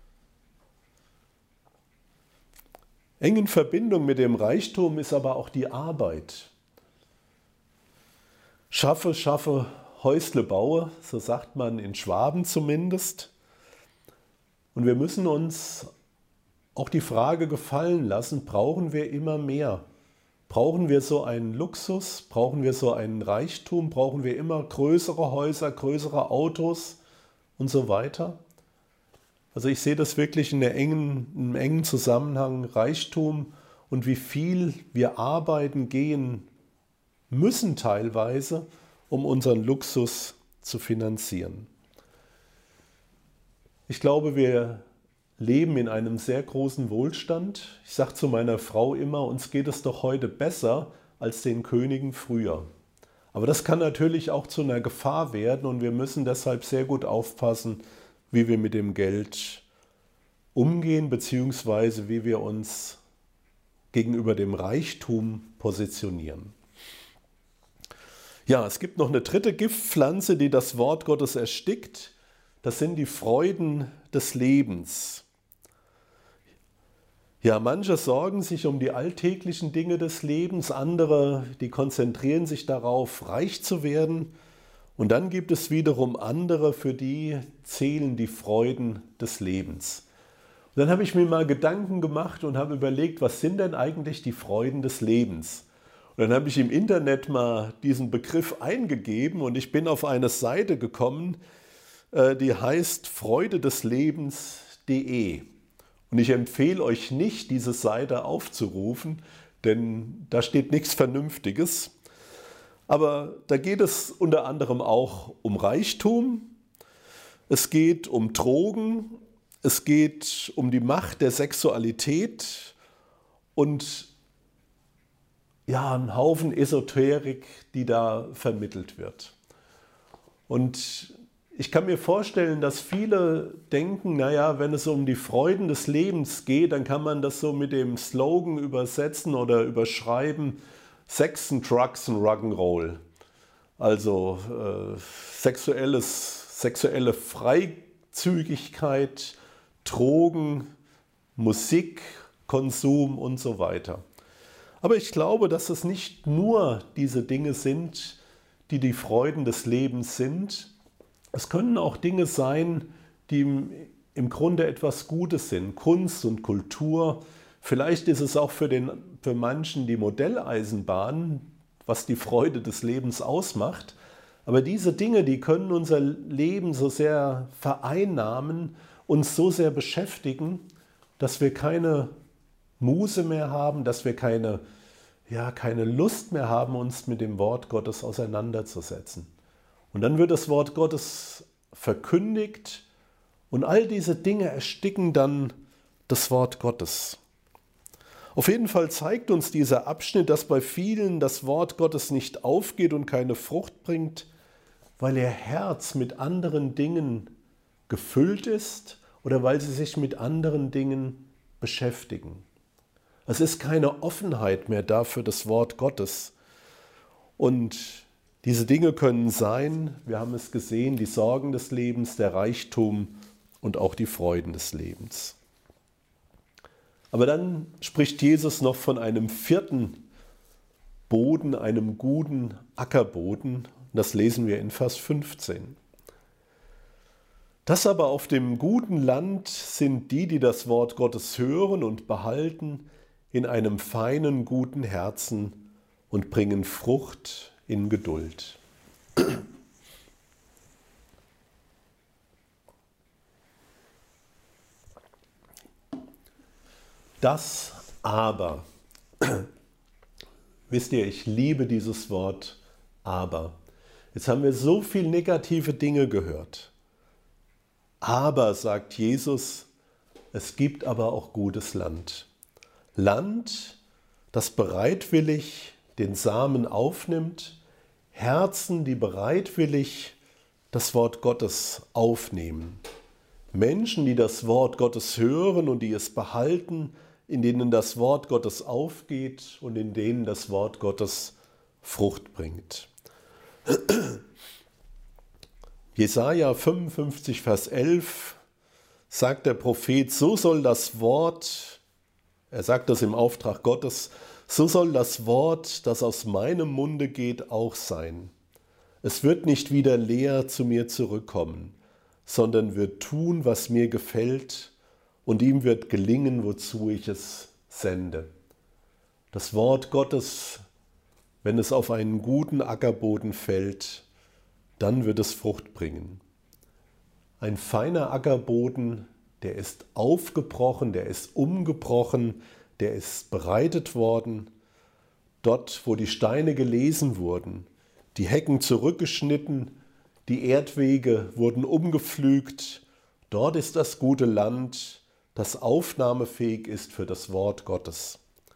Eng in Verbindung mit dem Reichtum ist aber auch die Arbeit. Schaffe, schaffe, Häusle baue, so sagt man in Schwaben zumindest. Und wir müssen uns auch die Frage gefallen lassen, brauchen wir immer mehr? Brauchen wir so einen Luxus? Brauchen wir so einen Reichtum? Brauchen wir immer größere Häuser, größere Autos und so weiter? Also ich sehe das wirklich in der engen, im engen Zusammenhang Reichtum und wie viel wir arbeiten gehen müssen teilweise, um unseren Luxus zu finanzieren. Ich glaube, wir leben in einem sehr großen Wohlstand. Ich sage zu meiner Frau immer, uns geht es doch heute besser als den Königen früher. Aber das kann natürlich auch zu einer Gefahr werden und wir müssen deshalb sehr gut aufpassen, wie wir mit dem Geld umgehen, beziehungsweise wie wir uns gegenüber dem Reichtum positionieren. Ja, es gibt noch eine dritte Giftpflanze, die das Wort Gottes erstickt. Das sind die Freuden des Lebens. Ja, manche sorgen sich um die alltäglichen Dinge des Lebens, andere, die konzentrieren sich darauf, reich zu werden. Und dann gibt es wiederum andere, für die zählen die Freuden des Lebens. Und dann habe ich mir mal Gedanken gemacht und habe überlegt, was sind denn eigentlich die Freuden des Lebens? Und dann habe ich im Internet mal diesen Begriff eingegeben und ich bin auf eine Seite gekommen, die heißt freudedeslebens punkt de. Und ich empfehle euch nicht, diese Seite aufzurufen, denn da steht nichts Vernünftiges. Aber da geht es unter anderem auch um Reichtum, es geht um Drogen, es geht um die Macht der Sexualität und ja, ein Haufen Esoterik, die da vermittelt wird. Und ich kann mir vorstellen, dass viele denken, naja, wenn es um die Freuden des Lebens geht, dann kann man das so mit dem Slogan übersetzen oder überschreiben, Sex and Drugs and Rock'n'Roll. Also äh, sexuelles, sexuelle Freizügigkeit, Drogen, Musik, Konsum und so weiter. Aber ich glaube, dass es nicht nur diese Dinge sind, die die Freuden des Lebens sind. Es können auch Dinge sein, die im, im Grunde etwas Gutes sind. Kunst und Kultur. Vielleicht ist es auch für, den, für manchen die Modelleisenbahn, was die Freude des Lebens ausmacht. Aber diese Dinge, die können unser Leben so sehr vereinnahmen, uns so sehr beschäftigen, dass wir keine Muße mehr haben, dass wir keine, ja, keine Lust mehr haben, uns mit dem Wort Gottes auseinanderzusetzen. Und dann wird das Wort Gottes verkündigt und all diese Dinge ersticken dann das Wort Gottes. Auf jeden Fall zeigt uns dieser Abschnitt, dass bei vielen das Wort Gottes nicht aufgeht und keine Frucht bringt, weil ihr Herz mit anderen Dingen gefüllt ist oder weil sie sich mit anderen Dingen beschäftigen. Es ist keine Offenheit mehr da für das Wort Gottes. Und diese Dinge können sein, wir haben es gesehen, die Sorgen des Lebens, der Reichtum und auch die Freuden des Lebens. Aber dann spricht Jesus noch von einem vierten Boden, einem guten Ackerboden. Das lesen wir in Vers fünfzehn. Das aber auf dem guten Land sind die, die das Wort Gottes hören und behalten, in einem feinen, guten Herzen und bringen Frucht in Geduld. Das aber, wisst ihr, ich liebe dieses Wort aber. Jetzt haben wir so viele negative Dinge gehört. Aber, sagt Jesus, es gibt aber auch gutes Land. Land, das bereitwillig den Samen aufnimmt, Herzen, die bereitwillig das Wort Gottes aufnehmen. Menschen, die das Wort Gottes hören und die es behalten, in denen das Wort Gottes aufgeht und in denen das Wort Gottes Frucht bringt. Jesaja fünfundfünfzig, Vers elf sagt der Prophet, so soll das Wort, er sagt das im Auftrag Gottes, so soll das Wort, das aus meinem Munde geht, auch sein. Es wird nicht wieder leer zu mir zurückkommen, sondern wird tun, was mir gefällt, und ihm wird gelingen, wozu ich es sende. Das Wort Gottes, wenn es auf einen guten Ackerboden fällt, dann wird es Frucht bringen. Ein feiner Ackerboden, der ist aufgebrochen, der ist umgebrochen, der ist bereitet worden. Dort, wo die Steine gelesen wurden, die Hecken zurückgeschnitten, die Erdwege wurden umgepflügt, dort ist das gute Land, das aufnahmefähig ist für das Wort Gottes.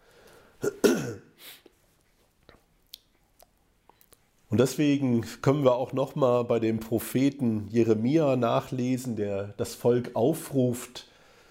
Und deswegen können wir auch nochmal bei dem Propheten Jeremia nachlesen, der das Volk aufruft,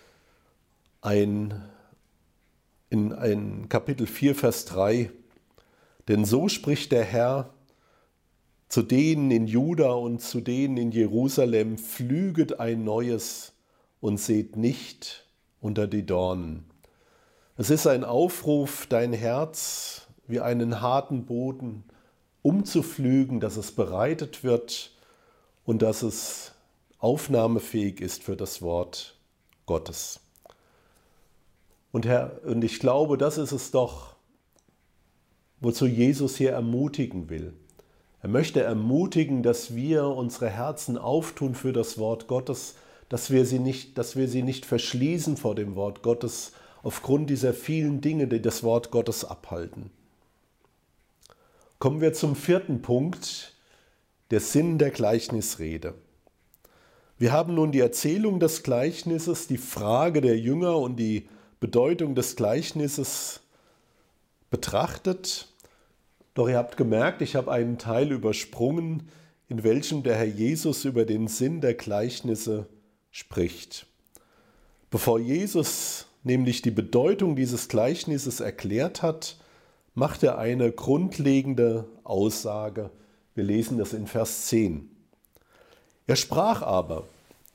ein, in ein Kapitel vier, Vers drei. Denn so spricht der Herr zu denen in Juda und zu denen in Jerusalem, pflüget ein neues und seht nicht unter die Dornen. Es ist ein Aufruf, dein Herz wie einen harten Boden umzupflügen, dass es bereitet wird und dass es aufnahmefähig ist für das Wort Gottes. Und Herr, und ich glaube, das ist es doch, wozu Jesus hier ermutigen will. Er möchte ermutigen, dass wir unsere Herzen auftun für das Wort Gottes, dass wir sie nicht, dass wir sie nicht verschließen vor dem Wort Gottes aufgrund dieser vielen Dinge, die das Wort Gottes abhalten. Kommen wir zum vierten Punkt, der Sinn der Gleichnisrede. Wir haben nun die Erzählung des Gleichnisses, die Frage der Jünger und die Bedeutung des Gleichnisses betrachtet. Doch ihr habt gemerkt, ich habe einen Teil übersprungen, in welchem der Herr Jesus über den Sinn der Gleichnisse spricht. Bevor Jesus nämlich die Bedeutung dieses Gleichnisses erklärt hat, macht er eine grundlegende Aussage. Wir lesen das in Vers zehn. Er sprach aber,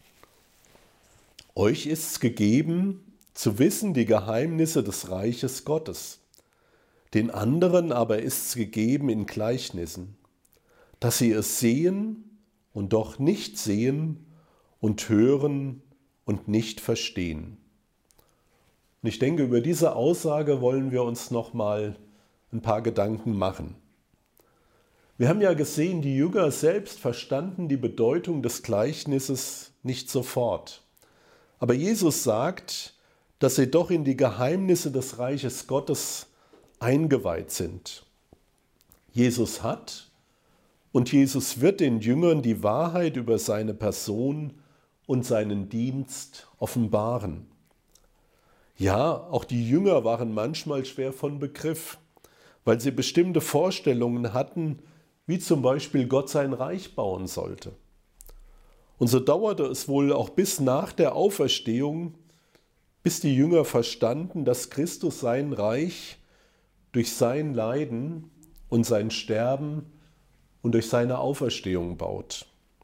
euch ist's gegeben, zu wissen die Geheimnisse des Reiches Gottes. Den anderen aber ist's gegeben in Gleichnissen, dass sie es sehen und doch nicht sehen und hören und nicht verstehen. Und ich denke, über diese Aussage wollen wir uns noch mal ein paar Gedanken machen. Wir haben ja gesehen, die Jünger selbst verstanden die Bedeutung des Gleichnisses nicht sofort. Aber Jesus sagt, dass sie doch in die Geheimnisse des Reiches Gottes eingeweiht sind. Jesus hat und Jesus wird den Jüngern die Wahrheit über seine Person und seinen Dienst offenbaren. Ja, auch die Jünger waren manchmal schwer von Begriff, weil sie bestimmte Vorstellungen hatten, wie zum Beispiel Gott sein Reich bauen sollte. Und so dauerte es wohl auch bis nach der Auferstehung, bis die Jünger verstanden, dass Christus sein Reich durch sein Leiden und sein Sterben und durch seine Auferstehung baut.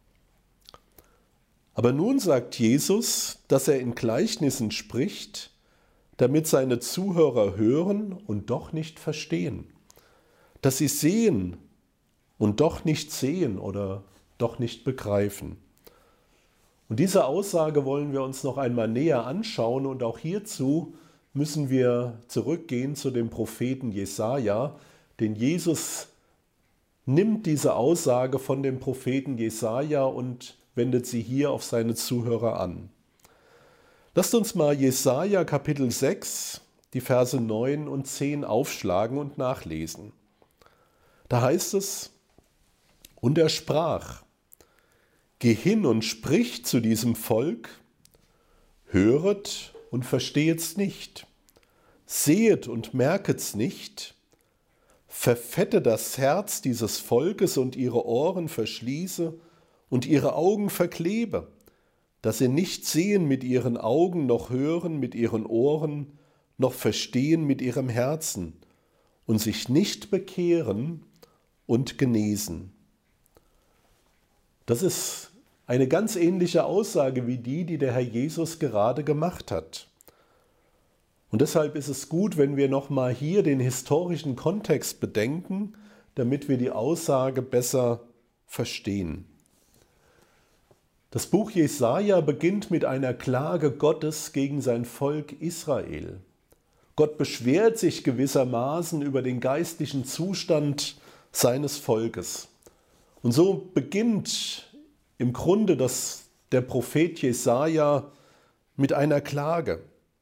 Aber nun sagt Jesus, dass er in Gleichnissen spricht, damit seine Zuhörer hören und doch nicht verstehen, dass sie sehen und doch nicht sehen oder doch nicht begreifen. Und diese Aussage wollen wir uns noch einmal näher anschauen und auch hierzu müssen wir zurückgehen zu dem Propheten Jesaja, denn Jesus nimmt diese Aussage von dem Propheten Jesaja und wendet sie hier auf seine Zuhörer an. Lasst uns mal Jesaja Kapitel sechs, die Verse neun und zehn aufschlagen und nachlesen. Da heißt es: Und er sprach: Geh hin und sprich zu diesem Volk, höret und verstehet's nicht, sehet und merket's nicht, verfette das Herz dieses Volkes und ihre Ohren verschließe und ihre Augen verklebe, dass sie nicht sehen mit ihren Augen, noch hören mit ihren Ohren, noch verstehen mit ihrem Herzen und sich nicht bekehren und genesen. Das ist eine ganz ähnliche Aussage wie die, die der Herr Jesus gerade gemacht hat. Und deshalb ist es gut, wenn wir nochmal hier den historischen Kontext bedenken, damit wir die Aussage besser verstehen. Das Buch Jesaja beginnt mit einer Klage Gottes gegen sein Volk Israel. Gott beschwert sich gewissermaßen über den geistlichen Zustand seines Volkes. Und so beginnt im Grunde das, der Prophet Jesaja mit einer Klage.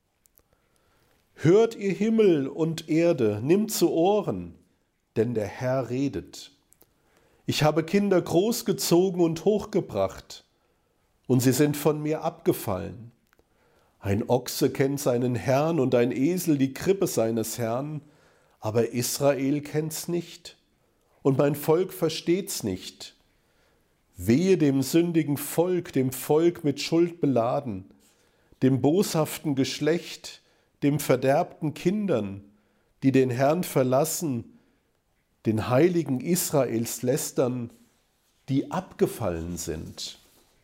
Hört ihr Himmel und Erde, nimmt zu Ohren, denn der Herr redet. Ich habe Kinder großgezogen und hochgebracht, und sie sind von mir abgefallen. Ein Ochse kennt seinen Herrn und ein Esel die Krippe seines Herrn, aber Israel kennt's nicht, und mein Volk versteht's nicht. Wehe dem sündigen Volk, dem Volk mit Schuld beladen, dem boshaften Geschlecht, dem verderbten Kindern, die den Herrn verlassen, den Heiligen Israels lästern, die abgefallen sind.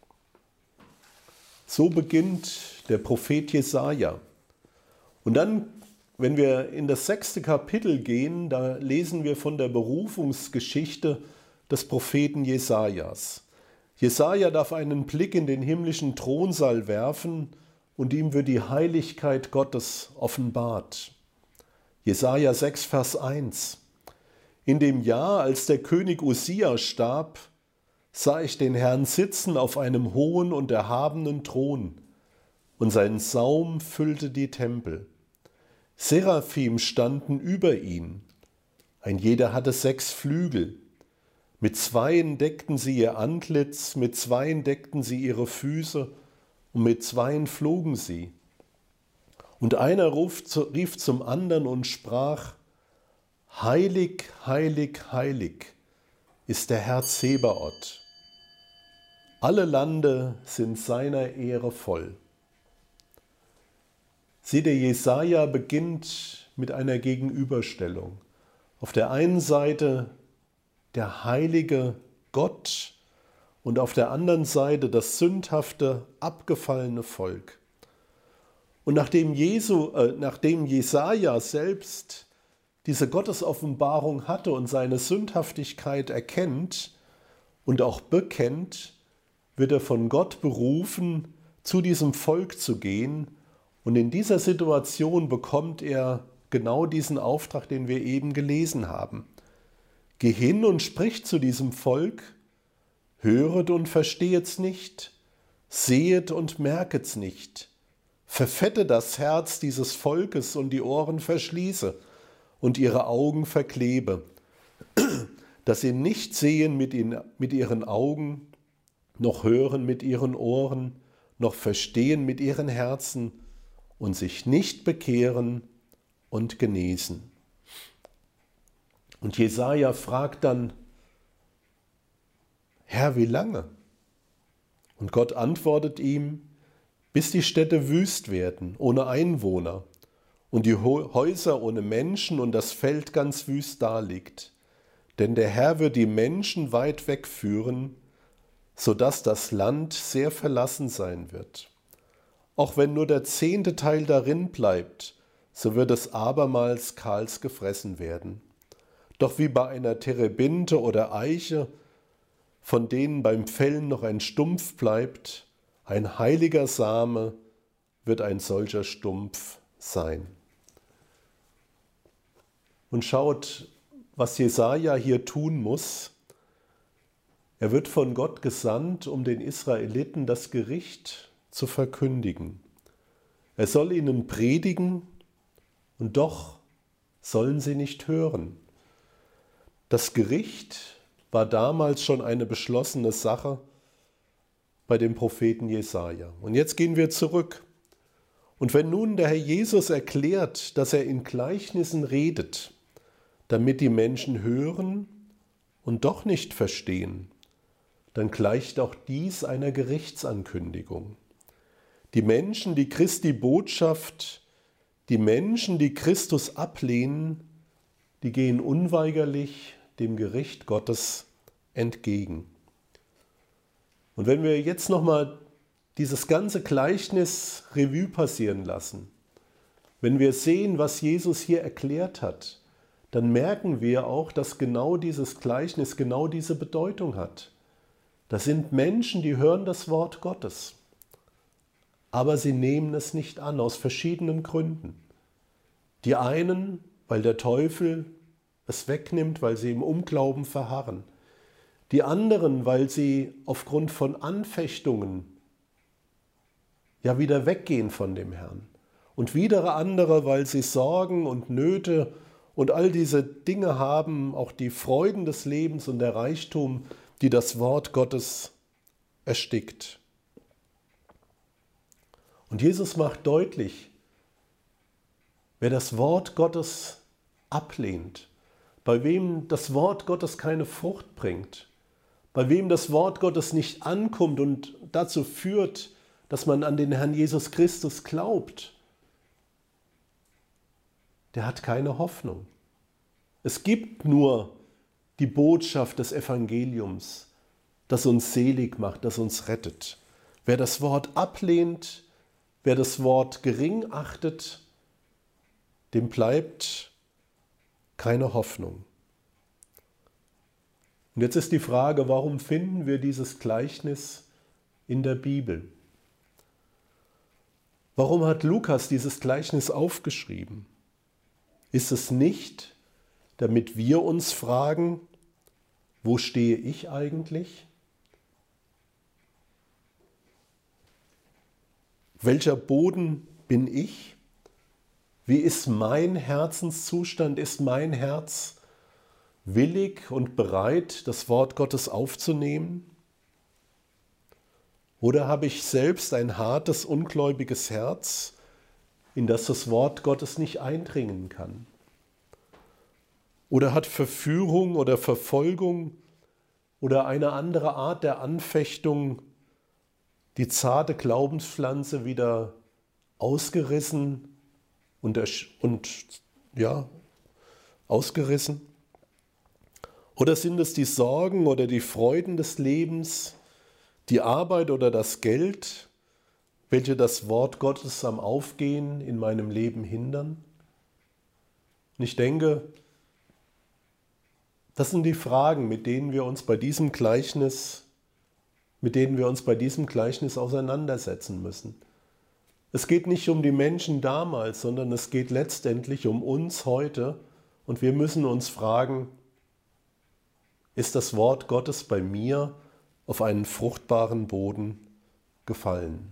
So beginnt der Prophet Jesaja. Und dann, wenn wir in das sechste Kapitel gehen, da lesen wir von der Berufungsgeschichte des Propheten Jesajas. Jesaja darf einen Blick in den himmlischen Thronsaal werfen und ihm wird die Heiligkeit Gottes offenbart. Jesaja sechs, Vers eins. In dem Jahr, als der König Usia starb, sah ich den Herrn sitzen auf einem hohen und erhabenen Thron, und sein Saum füllte die Tempel. Seraphim standen über ihn, ein jeder hatte sechs Flügel. Mit zweien deckten sie ihr Antlitz, mit zweien deckten sie ihre Füße, und mit zweien flogen sie. Und einer rief zum anderen und sprach: Heilig, heilig, heilig ist der Herr Zebaoth. Alle Lande sind seiner Ehre voll. Seht ihr, Jesaja beginnt mit einer Gegenüberstellung. Auf der einen Seite der heilige Gott und auf der anderen Seite das sündhafte, abgefallene Volk. Und nachdem, Jesu, äh, nachdem Jesaja selbst diese Gottesoffenbarung hatte und seine Sündhaftigkeit erkennt und auch bekennt, wird er von Gott berufen, zu diesem Volk zu gehen. Und in dieser Situation bekommt er genau diesen Auftrag, den wir eben gelesen haben. Geh hin und sprich zu diesem Volk, höret und verstehet's nicht, sehet und merket's nicht, verfette das Herz dieses Volkes und die Ohren verschließe und ihre Augen verklebe, dass sie nicht sehen mit, ihnen, mit ihren Augen, noch hören mit ihren Ohren, noch verstehen mit ihren Herzen und sich nicht bekehren und genesen. Und Jesaja fragt dann, Herr, wie lange? Und Gott antwortet ihm, bis die Städte wüst werden, ohne Einwohner, und die Häuser ohne Menschen und das Feld ganz wüst daliegt. Denn der Herr wird die Menschen weit wegführen, sodass das Land sehr verlassen sein wird. Auch wenn nur der zehnte Teil darin bleibt, so wird es abermals kahls gefressen werden. Doch wie bei einer Terebinte oder Eiche, von denen beim Fällen noch ein Stumpf bleibt, ein heiliger Same wird ein solcher Stumpf sein. Und schaut, was Jesaja hier tun muss. Er wird von Gott gesandt, um den Israeliten das Gericht zu verkündigen. Er soll ihnen predigen, und doch sollen sie nicht hören. Das Gericht war damals schon eine beschlossene Sache bei dem Propheten Jesaja. Und jetzt gehen wir zurück. Und wenn nun der Herr Jesus erklärt, dass er in Gleichnissen redet, damit die Menschen hören und doch nicht verstehen, dann gleicht auch dies einer Gerichtsankündigung. Die Menschen, die Christi Botschaft, die Menschen, die Christus ablehnen, die gehen unweigerlich dem Gericht Gottes entgegen. Und wenn wir jetzt nochmal dieses ganze Gleichnis Revue passieren lassen, wenn wir sehen, was Jesus hier erklärt hat, dann merken wir auch, dass genau dieses Gleichnis genau diese Bedeutung hat. Das sind Menschen, die hören das Wort Gottes, aber sie nehmen es nicht an, aus verschiedenen Gründen. Die einen, weil der Teufel es wegnimmt, weil sie im Unglauben verharren. Die anderen, weil sie aufgrund von Anfechtungen ja wieder weggehen von dem Herrn. Und wieder andere, weil sie Sorgen und Nöte und all diese Dinge haben, auch die Freuden des Lebens und der Reichtum, die das Wort Gottes erstickt. Und Jesus macht deutlich, wer das Wort Gottes ablehnt, bei wem das Wort Gottes keine Frucht bringt, bei wem das Wort Gottes nicht ankommt und dazu führt, dass man an den Herrn Jesus Christus glaubt, der hat keine Hoffnung. Es gibt nur die Botschaft des Evangeliums, das uns selig macht, das uns rettet. Wer das Wort ablehnt, wer das Wort gering achtet, dem bleibt keine Hoffnung. Und jetzt ist die Frage, warum finden wir dieses Gleichnis in der Bibel? Warum hat Lukas dieses Gleichnis aufgeschrieben? Ist es nicht, damit wir uns fragen, wo stehe ich eigentlich? Welcher Boden bin ich? Wie ist mein Herzenszustand? Ist mein Herz willig und bereit, das Wort Gottes aufzunehmen? Oder habe ich selbst ein hartes, ungläubiges Herz, in das das Wort Gottes nicht eindringen kann? Oder hat Verführung oder Verfolgung oder eine andere Art der Anfechtung die zarte Glaubenspflanze wieder ausgerissen und, und ja, ausgerissen? Oder sind es die Sorgen oder die Freuden des Lebens, die Arbeit oder das Geld, welche das Wort Gottes am Aufgehen in meinem Leben hindern? Und ich denke, das sind die Fragen, mit denen wir uns bei diesem Gleichnis, mit denen wir uns bei diesem Gleichnis auseinandersetzen müssen. Es geht nicht um die Menschen damals, sondern es geht letztendlich um uns heute. Und wir müssen uns fragen, ist das Wort Gottes bei mir auf einen fruchtbaren Boden gefallen?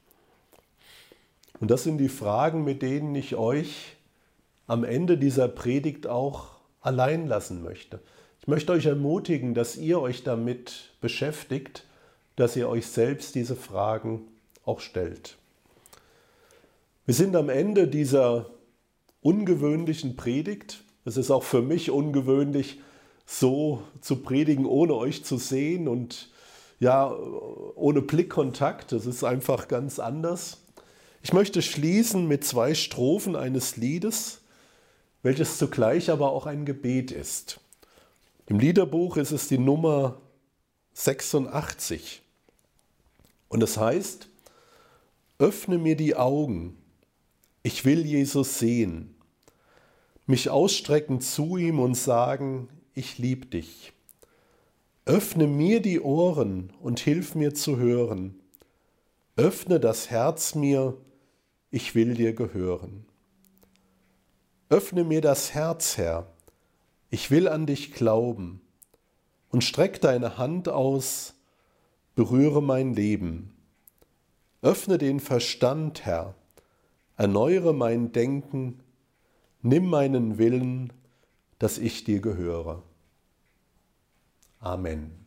Und das sind die Fragen, mit denen ich euch am Ende dieser Predigt auch allein lassen möchte. Ich möchte euch ermutigen, dass ihr euch damit beschäftigt, dass ihr euch selbst diese Fragen auch stellt. Wir sind am Ende dieser ungewöhnlichen Predigt. Es ist auch für mich ungewöhnlich, so zu predigen, ohne euch zu sehen und ja, ohne Blickkontakt. Das ist einfach ganz anders. Ich möchte schließen mit zwei Strophen eines Liedes, welches zugleich aber auch ein Gebet ist. Im Liederbuch ist es die Nummer sechsundachtzig. Und es heißt: Öffne mir die Augen, ich will Jesus sehen, mich ausstrecken zu ihm und sagen, ich lieb dich. Öffne mir die Ohren und hilf mir zu hören. Öffne das Herz mir, ich will dir gehören. Öffne mir das Herz, Herr, ich will an dich glauben. Und streck deine Hand aus, berühre mein Leben. Öffne den Verstand, Herr, erneuere mein Denken, nimm meinen Willen, dass ich dir gehöre. Amen.